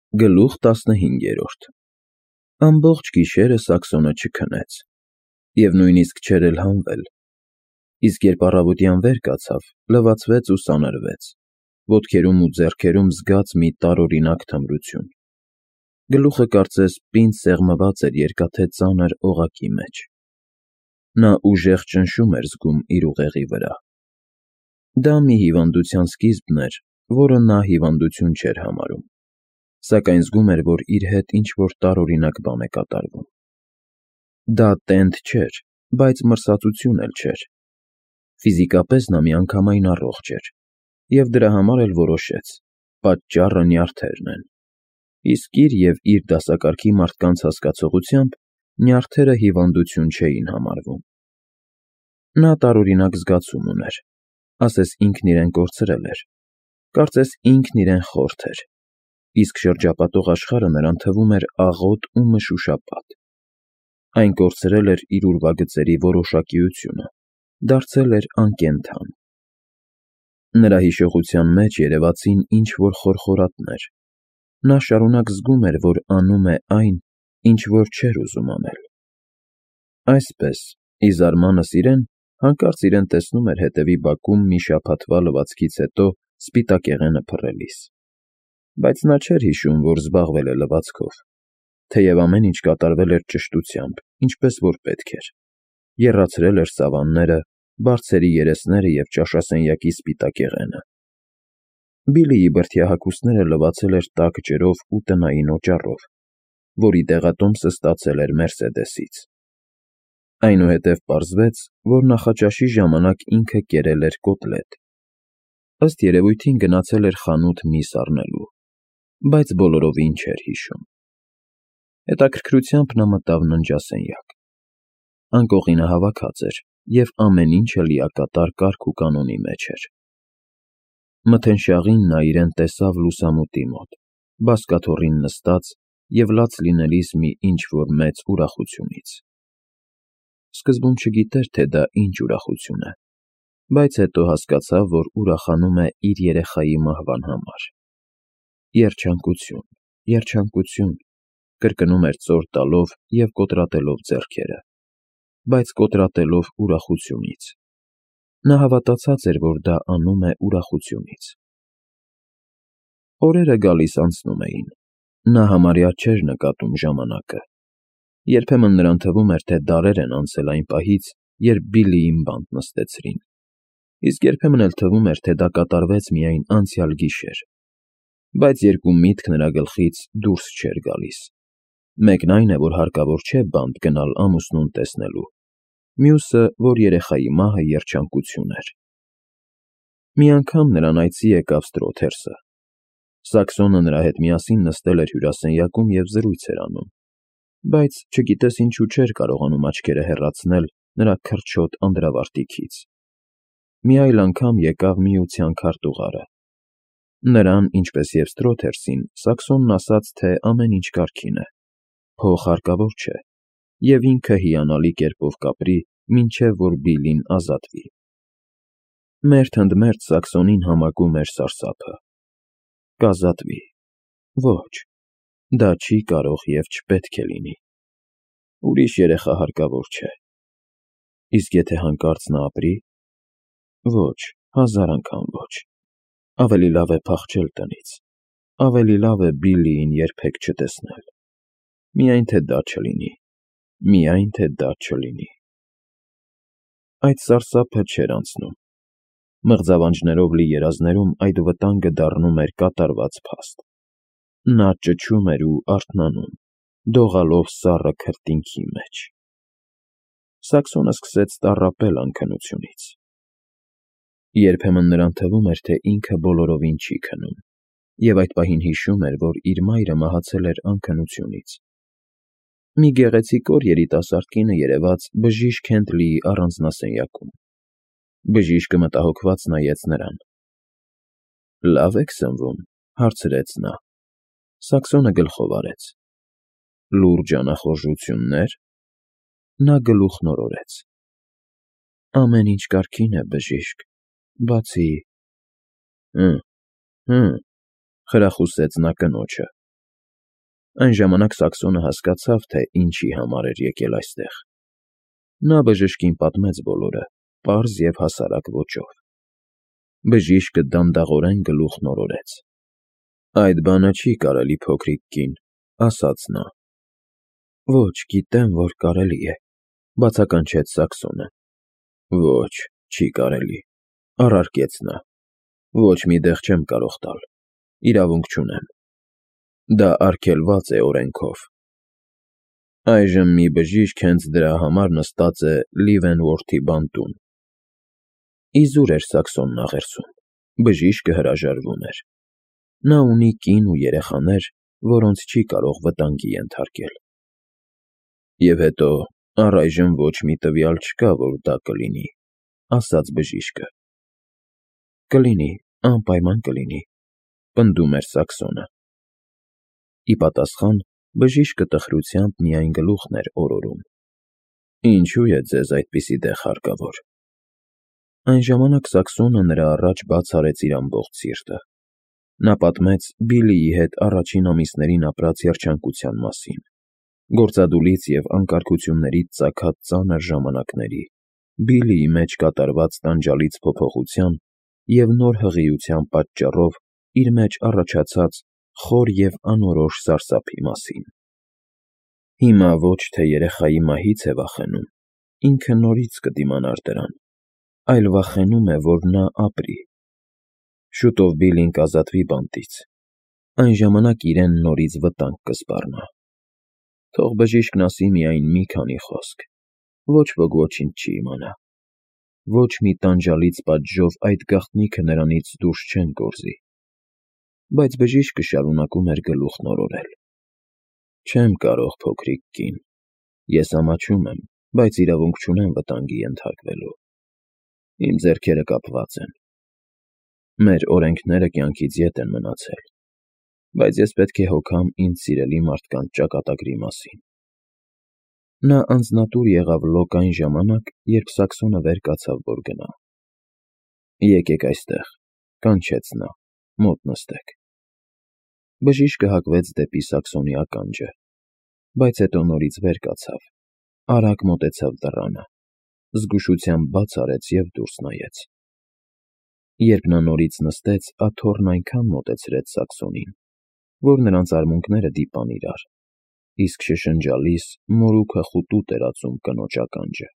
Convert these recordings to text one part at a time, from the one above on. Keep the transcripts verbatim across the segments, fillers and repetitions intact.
Գլուխ տասնհինգերորդ Ամբողջ գիշերը Սաքսոնը չքնեց, և նույնիսկ չէր էլ հանվել, իսկ երբ առավոտյան վեր կացավ, լվացվեց ու սանրվեց, ոտքերում ու ձեռքերում զգաց մի տարօրինակ թմրություն, գլուխը կարծես պինդ սեղմված էր երկաթե ծանր օղակի մեջ, նա ուժեղ ճնշում էր զգում իր ուղեղի վրա, դա մի հիվանդության սկիզբն էր, որը նա հիվանդություն չէր համարում, սակայն զգում էր, որ իր հետ ինչ-որ տարօրինակ բան է կատարվում, դա տենդ չէր, բայց մրսածություն էլ չէր, ֆիզիկապես նա միանգամայն առողջ էր, և դրա համար էլ որոշեց, պատճառը նյարդերն են, իսկ իր և իր դասակարգի մարդկանց հասկացողությամբ նյարդերը հիվանդություն չէին համարվում, նա տարօրինակ զգացում ուներ, ասես ինքն իրեն կորցրել էր, կարծես ինքն իրեն խորթ էր, իսկ շրջապատող աշխարհը նրան թվում էր աղոտ ու մշուշապատ, այն կորցրել էր իր ուրվագծերի որոշակիությունը, դարձել էր անկենդան, նրա հիշողության մեջ երևացին ինչ-որ խորխորատներ, նա շարունակ զգում էր, որ անում է այն, ինչ որ չէր ուզում անել, այսպես, ի զարմանս իրեն, հանկարծ իրեն տեսնում էր հետևի բակում մի շաբաթվա լվացքից հետո սպիտակեղենը փռելիս, բայց նա չէր հիշում, որ զբաղվել է լվացքով, թեև ամեն ինչ կատարվել էր ճշտությամբ, ինչպես որ պետք էր, եռացրել էր սավանները, բարձերի երեսները և ճաշասենյակի սպիտակեղենը, Բիլիի բրդյահագուստները լվացել էր տաք ջրով ու տնային օճառով, որի դեղատոմսը ստացել էր Մերսեդեսից, այնուհետև պարզվեց, որ նախաճաշի ժամանակ ինքը կերել էր կոտլետ, ըստ երևույթին գնացել էր խանութ միս առնելու, բայց բոլորովին չէր հիշում, հետաքրքրությամբ նա մտավ ննջասենյակ, անկողինը հավաքած էր և ամեն ինչը լիակատար կարգ ու կանոնի մեջ էր, մթնշաղին նա իրեն տեսավ լուսամուտի մոտ, բազկաթոռին նստած և լաց լինելիս մի ինչ-որ մեծ ուրախությունից, սկզբում չգիտեր, թե դա ինչ ուրախություն է, բայց հետո հասկացավ, որ ուրախանում է իր երեխայի մահվան համար, երջանկություն, երջանկություն, կրկնում էր ծոր տալով և կոտրատելով ձեռքերը, բայց կոտրատելով ուրախությունից, նա հավատացած էր, որ դա անում է ուրախությունից, օրերը գալիս-անցնում էին, նա համարյա չէր նկատում ժամանակը, երբեմն նրան թվում էր, թե դարեր են անցել այն պահից, երբ Բիլիին բանտ նստեցրին, իսկ երբեմն էլ թվում էր, թե դա կատարվեց միայն անցյալ գիշեր, բայց երկու միտք նրա գլխից դուրս չէր գալիս, մեկն այն է, որ հարկավոր չէ բանտ գնալ ամուսնուն տեսնելու, մյուսը, որ երեխայի մահը երջանկություն էր, մի անգամ նրան այցի եկավ Ստրոթերսը, Սաքսոնը նրա հետ միասին նստել էր հյուրասենյակում և զրույց էր անում, բայց չգիտես ինչու չէր կարողանում աչքերը հեռացնել նրա քրչոտ անդրավարտիքից, մի այլ անգամ եկավ միության քարտուղարը, նրան, ինչպես և Ստրոթերսին, Սաքսոնն ասաց, թե ամեն ինչ կարգին է, փող հարկավոր չէ, և ինքը հիանալի կերպով կապրի, մինչև որ Բիլին ազատվի, մերթ ընդ մերթ Սաքսոնին համակում էր սարսափը, կազատվի, ոչ, դա չի կարող և չպետք է լինի, ուրիշ երեխա հարկավոր չէ, իսկ եթե հանկարծ նա ապրի, ոչ, հազար անգամ ոչ, ավելի լավ է փախչել տնից, ավելի լավ է Բիլիին երբեք չտեսնել, միայն թե դա չլինի, միայն թե դա չլինի, այդ սարսափը չէր անցնում, մղձավանջներով լի երազներում այդ վտանգը դառնում էր կատարված փաստ, նա ճչում էր ու արթնանում, դողալով սառը քրտինքի մեջ, Սաքսոնը սկսեց տառապել անքնությունից, երբեմն նրան թվում էր, թե ինքը բոլորովին չի քնում, և այդ պահին հիշում էր, որ իր մայրը մահացել էր անքնությունից, մի գեղեցիկ օր երիտասարդ կինը երևաց բժիշկ Հենթլիի առանձնասենյակում, բժիշկը մտահոգված նայեց նրան, լավ եք սնվում, հարցրեց նա, Սաքսոնը գլխով արեց, լուրջ անախորժություննե՞ր, նա գլուխն օրորեց, ամեն ինչ կարգին է, բժիշկ, բացի, հը, հը, խրախուսեց նա կնոջը, Այն ժամանակ Սաքսոնը հասկացավ, թե ինչի համար էր եկել այստեղ։ Նա բժշկին պատմեց բոլորը, պարզ և հասարակ ոճով։ Բժիշկը դանդաղորեն գլուխն օրորեց։ «Այդ բանը չի կարելի, փոքրիկ կին», ասաց նա։ «Ոչ, գիտեմ, որ կարելի է», բացականչեց Սաքսոնը։ «Ոչ, չի կարելի», առարկեց նա։ «Ոչ մի տեղ չեմ կարող տալ, իրավունք չունեմ։ Դա արգելված է օրենքով։ Այժմ մի բժիշկ հենց դրա համար նստած է Լիվենվորթի բանտում»։ Իզուր էր Սաքսոնն աղերսում, բժիշկը հրաժարվում էր։ Նա ունի կին ու երեխաներ, որոնց չի կարող վտանգի ենթարկել։ «Եվ հետո առայժմ ոչ մի տվյալ չկա, որ դա կլինի», ասաց բժիշկը։ «Կլինի, անպայման կլինի», պնդում էր Սաքսոնը։ Ի պատասխան բժիշկը տխրությամբ միայն գլուխն էր օրորում։ «Ինչու է ձեզ այդպիսի տեղ հարկավոր»։ Այն ժամանակ Սաքսոնը նրա առաջ բաց արեց իր ամբողջ սիրտը։ Նա պատմեց Բիլլիի հետ առաջին ամիսներին ապրած երջանկության մասին, գործադուլից և անկարգություններից ծագած ծանր ժամանակների, Բիլլիի մեջ կատարված տանջալից փոփոխության և նոր հղիության պատճառով իր մեջ առաջացած խոր և անորոշ սարսափի մասին։ Հիմա ոչ թե երեխայի մահից է վախենում, ինքը նորից կդիմանար դրան, այլ վախենում է, որ նա ապրի։ Շուտով Բիլլին կազատվի բանտից, այն ժամանակ իրեն նորից վտանգ կսպառնա։ Թող բժիշկն ասի միայն մի քանի խոսք, ոչ ոք ոչինչ չի իմանա։ Ոչ մի տանջալից պատժով այդ գաղտնիքը նրանից դուրս չեն գործի։ Բայց բժիշկը շարունակում էր գլուխն օրորել։ «Չեմ կարող, փոքրիկ կին, ես ամաչում եմ, բայց իրավունք չունեմ վտանգի ենթարկվելու։ Իմ ձեռքերը կապված են։ Մեր օրենքները կյանքից ետ են մնացել, բայց ես պետք է հոգամ ինձ սիրելի մարդկանց ճակատագրի մասին»։ Նա անձնատուր եղավ Լոկ այն ժամանակ, երբ Սաքսոնը վեր կացավ, որ գնա։ «Եկեք այստեղ», կանչեց նա, «մոտ նստեք»։ Բժիշկը հակվեց դեպի Սաքսոնի ականջը, բայց հետո նորից վեր կացավ, արագ մոտեցավ դռանը, զգուշությամբ բաց արեց և դուրս նայեց։ Երբ նա նորից նստեց, աթոռն այնքան մոտեցրեց Սաքսոնին, որ նրանց արմունկները դիպան իրար, իսկ շշնջալիս մորուքը խուտուտ էր ածում կնոջ ականջը։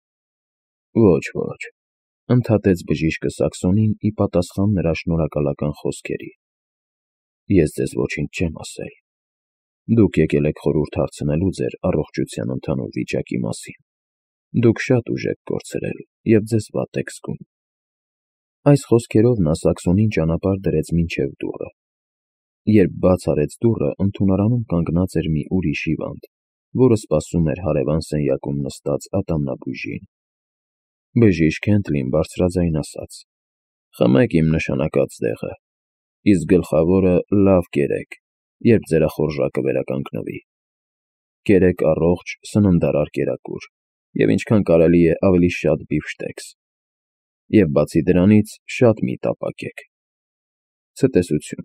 «Ոչ, ոչ», ընդհատեց բժիշկը Սաքսոնին ի պատասխան նրա շնորհակալական խոսքերի։ «Ես ձեզ ոչինչ չեմ ասել։ Դուք եկել եք խորհուրդ հարցնելու ձեր առողջության ընդհանուր վիճակի մասին։ Դուք շատ ուժ եք կորցրել և ձեզ վատ եք զգում»։ Այս խոսքերով նա Սաքսոնին ճանապարհ դրեց մինչև դուռը։ Երբ բաց արեց դուռը, ընդունարանում կանգնած էր մի ուրիշ հիվանդ, որը սպասում էր հարևան սենյակում նստած ատամնաբույժին։ Բժիշկ Հենթլին բարձրաձայն ասաց. «Խմեք իմ նշանակած դեղը, իսկ գլխավորը լավ կերեք, երբ ձերախորժակը վերականգնվի։ Կերեք առողջ, սննդարար կերակուր և ինչքան կարելի է ավելի շատ բիֆշտեքս։ Եվ բացի դրանից շատ միտ ապակեք։ Ցտեսություն»։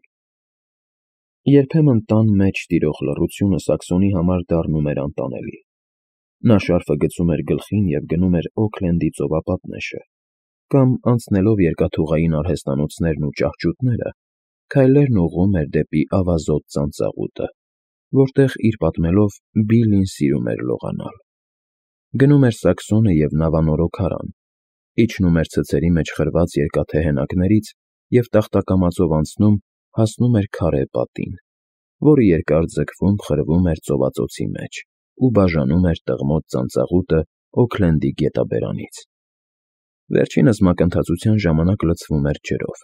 Երբեմն տան մեջ տիրող լռությունը Սաքսոնի համար դառնում էր անտանելի։ Նա շարֆը գցում էր գլխին և գնում էր Օքլենդի ծովապատնեշը, կամ անցնելով երկաթուղային արհեստանոցներն ու ճահճուտները, քայլերն ուղղում էր դեպի ավազոտ ծանծաղուտը, որտեղ իր պատմելով Բիլլին սիրում էր լողանալ։ Գնում էր Սաքսոնը և նավանորոգ հարան, իջնում էր ցցերի մեջ խրված երկաթե հենակներից և տախտակամածով անցնում հասնում էր քարե պատին, որը երկար ձգվում խրվում էր ծովածոցի մեջ ու բաժանում էր տղմոտ ծանծաղուտը Օքլենդի գետաբերանից։ Վերջինս մակընթացության ժամանակ լցվում էր ջրով։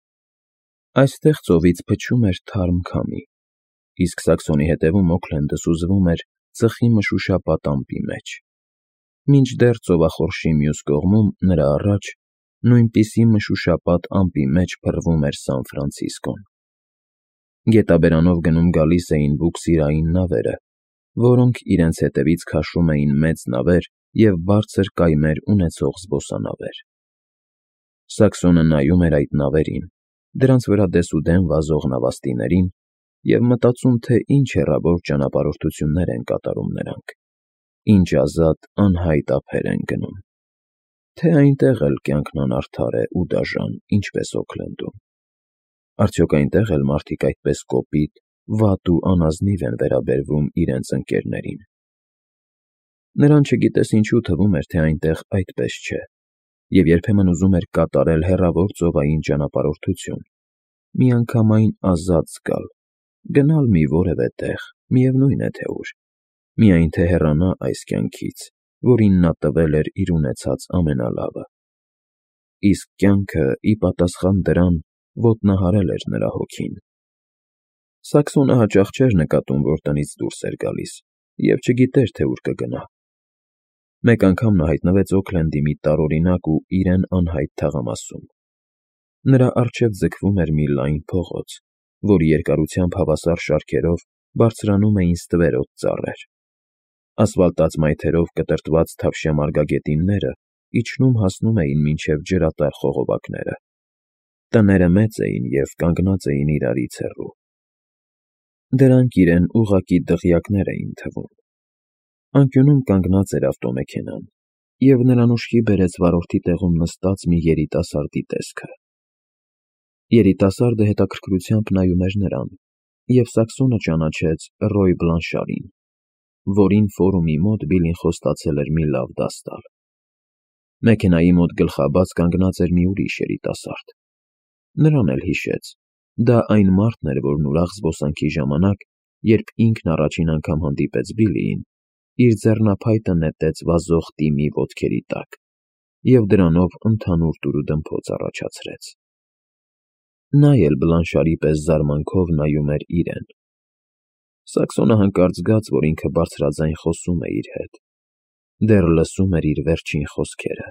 Այստեղ ծովից փչում էր թարմ քամի, իսկ Սաքսոնի հետևում Օքլենդը սուզվում էր ծխի մշուշապատ ամպի մեջ, մինչդեռ ծովախորշի մյուս կողմում, նրա առաջ, նույնպիսի մշուշապատ ամպի մեջ փռվում էր Սան Ֆրանցիսկոն։ Գետաբերանով գնում֊գալիս էին բուքսիրային նավերը, որոնք իրենց հետևից քաշում էին մեծ նավեր և բարձր կայմեր ունեցող զբոսանավեր։ Սաքսոնը նայում էր այդ նավերին, դրանց վրա դեսուդեն վազող նավաստիներին և մտածում, թե ինչ հեռավոր ճանապարհորդություններ են կատարում նրանք, ինչ ազատ, անհայտ ափեր են գնում, թե այնտեղ էլ կյանքն անարդար է ու դաժան, ինչպես Օքլենդում, արդյոք այնտեղ էլ մարդիկ այդպես կոպիտ, վատ ու անազնիվ են վերաբերվում իրենց ընկերներին։ Նրան չգիտես ինչու թվում էր, թե այնտեղ այդպես չէ, և երբեմն ուզում էր կատարել հեռավոր ծովային ճանապարհորդություն, միանգամայն ազատ զգալ, գնալ մի որևէ տեղ, միևնույն է թե ուր, միայն թե հեռանա այս կյանքից, որին նա տվել էր իր ունեցած ամենալավը։ Իսկ կյանքը, ի պատասխան դրան, ոտնահարել էր նրա հոգին։ Սաքսոնը հաճախ չէր նկատում, որ տնից դուրս էր գալիս, և չգիտեր, թե ուր կգնա։ Մեկ անգամ նա հայտնվեց Օքլենդի մի տարօրինակ ու իրեն անհայտ թաղամասում։ Նրա առջև ձգվում էր մի լայն փողոց, որի երկարությամբ հավասար շարքերով բարձրանում էին ստվերոտ ծառեր։ Ասֆալտած մայթերով կտրտված թավշյա մարգագետինները իջնում֊հասնում էին մինչև ջրատար խողովակները։ Տները մեծ էին և կանգնած էին իրարից հեռու։ Դրանք իրեն ուղղակի դղյակներ էին թվում։ Անկյունում կանգնած էր ավտոմեքենան, և նրան ուշքի բերեց վարորդի տեղում նստած մի երիտասարդի տեսքը։ Երիտասարդը հետաքրքրությամբ նայում էր նրան, և Սաքսոնը ճանաչեց Ռոյ Բլանշարին, որին ֆորումի մոտ Բիլին խոստացել էր մի լավ դաս տալ։ Մեքենայի մոտ գլխաբաց կանգնած էր մի ուրիշ երիտասարդ։ Նրան էլ հիշեց. դա այն մարդն էր, որն ուրախ զբոսանքի ժամանակ, երբ ինքն առաջին անգամ հանդիպեց Բիլիին, իր ձեռնափայտը նետեց վազող Տիմի ոտքերի տակ և դրանով ընդհանուր տուրուդմփոց առաջացրեց։ Նա էլ Բլանշարի պես զարմանքով նայում էր իրեն։ Սաքսոնը հանկարծ զգաց, որ ինքը բարձրաձայն խոսում է իր հետ, դեռ լսում էր իր վերջին խոսքերը։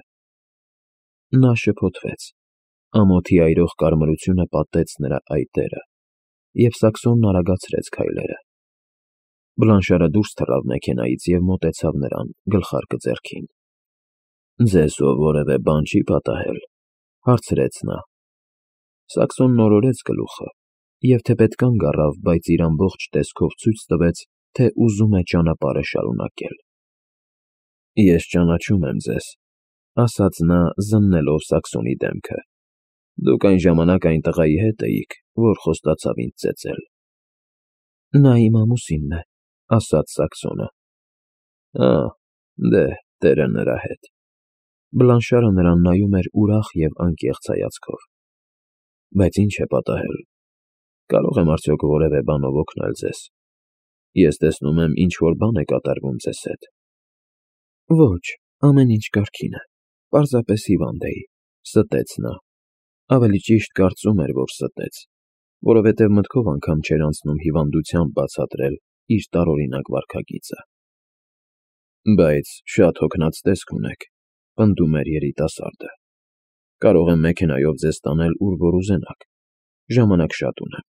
Նա շփոթվեց, ամոթի այրող կարմրությունը պատեց նրա այտերը, և Սաքսոնն արագացրեց քայլերը։ Բլանշարը դուրս թռավ մեքենայից և մոտեցավ նրան, գլխարկը ձեռքին։ «Ձեզ հո որևէ բան չի պատահել», հարցրեց նա։ Սաքսոնն օրորեց գլուխը և թեպետ կանգ առավ, բայց իր ամբողջ տեսքով ցույց տվեց, թե ուզում է ճանապարհը շարունակել։ «Ես ճանաչում եմ ձեզ», ասաց նա, զննելով Սաքսոնի դեմքը։ «Դուք այն ժամանակ այն տղայի հետ էիք, որ խոստացավ ինձ ծեծել»։ «Նա իմ ամուսինն է», ասաց Սաքսոնը։ «Ա՜, դե, տերը նրա հետ»։ Բլանշարը նրան նայում էր ուրախ և անկեղծ հայացքով։ «Բայց ի՞նչ է պատահել։ Կարո՞ղ եմ արդյոք որևէ բանով օգնել ձեզ։ Ես տեսնում եմ, ինչ֊որ բան է կատարվում ձեզ հետ»։ «Ոչ, ամեն ինչ կարգին է, պարզապես հիվանդ էի», ստեց նա։ Ավելի ճիշտ կարծում էր, որ ստեց, որովհետև մտքով անգամ չէր անցնում հիվանդությամբ բացատրել իր տարօրինակ վարքագիծը։ «Բայց շատ հոգնած տեսք ունեք», պնդում էր երիտասարդը։ «Կարող եմ մեքենայով ձեզ տանել, ուր որ ուզենաք, ժամանակ շատ ունեմ»։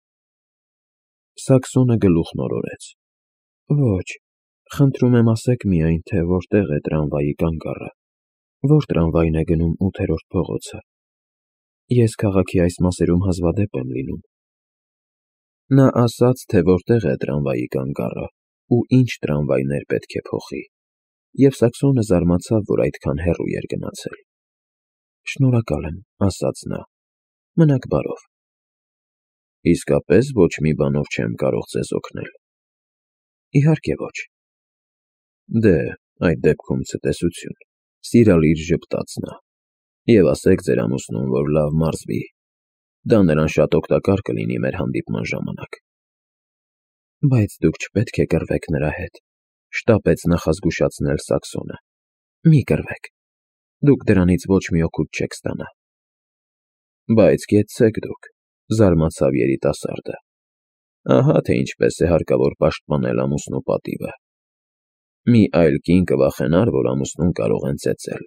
Սաքսոնը գլուխն օրորեց։ «Ոչ, խնդրում եմ ասեք միայն, թե որտեղ է տրամվայի կանգառը, որ տրամվային է գնում ութերորդ փողոցը։ Ես քաղաքի այս մասերում հազվադեպ եմ լինում»։ Նա ասաց, թե որտեղ է տրամվայի կանգառը ու ինչ տրամվայներ պետք է փոխի, և Սաքսոնը զարմացավ, որ այդքան հեռու էր գնացել։ «Շնորհակալ եմ», ասաց նա։ «Մնաք բարով»։ «Իսկապես ոչ մի բանով չեմ կարող ձեզ օգնել»։ «Իհարկե ոչ»։ «Դե, այդ դեպքում ցտեսություն», սիրալիր ժպտաց նա։ «Եվ ասեք ձեր ամուսնուն, որ լավ մարզվի, դա նրան շատ օգտակար կլինի մեր հանդիպման ժամանակ»։ «Բայց դուք չպետք է կռվեք նրա հետ», շտապեց նախազգուշացնել Սաքսոնը։ «Մի կռվեք, դուք դրանից ոչ մի օգուտ չեք ստանա»։ «Բայց կեցցեք դուք», զարմացավ երիտասարդը։ «Ահա թե ինչպես է հարկավոր պաշտպանել ամուսնու պատիվը։ Մի այլ կին կվախենար, որ ամուսնուն կարող են ծեծել»։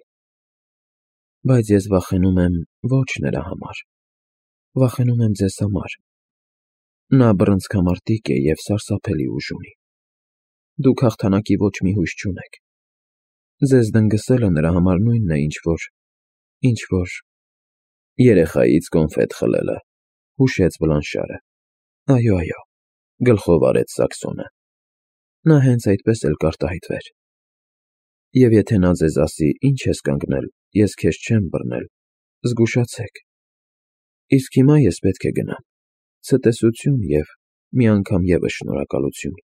«Բայց ես վախենում եմ ոչ նրա համար, վախենում եմ ձեզ համար։ Նա բռնցքամարտիկ է և սարսափելի ուժ ունի։ Դուք հաղթանակի ոչ մի հույս չունեք։ Ձեզ դնգսելը նրա համար նույնն է, ինչ որ… ինչ որ… երեխայից կոնֆետ խլելը», հուշեց Բլանշարը։ «Այո, այո, Գլխով արեց Սաքսոնը։ Նա հենց այդպես էլ կարտահայտվեր։ Եվ եթե նա ձեզ ասի. «Ի՞նչ ես կանգնել, ես քեզ չեմ բռնել», զգուշացեք։ Իսկ հիմա ես պետք է գնամ։ Ցտեսություն և մի անգամ ևս շնորհակալություն։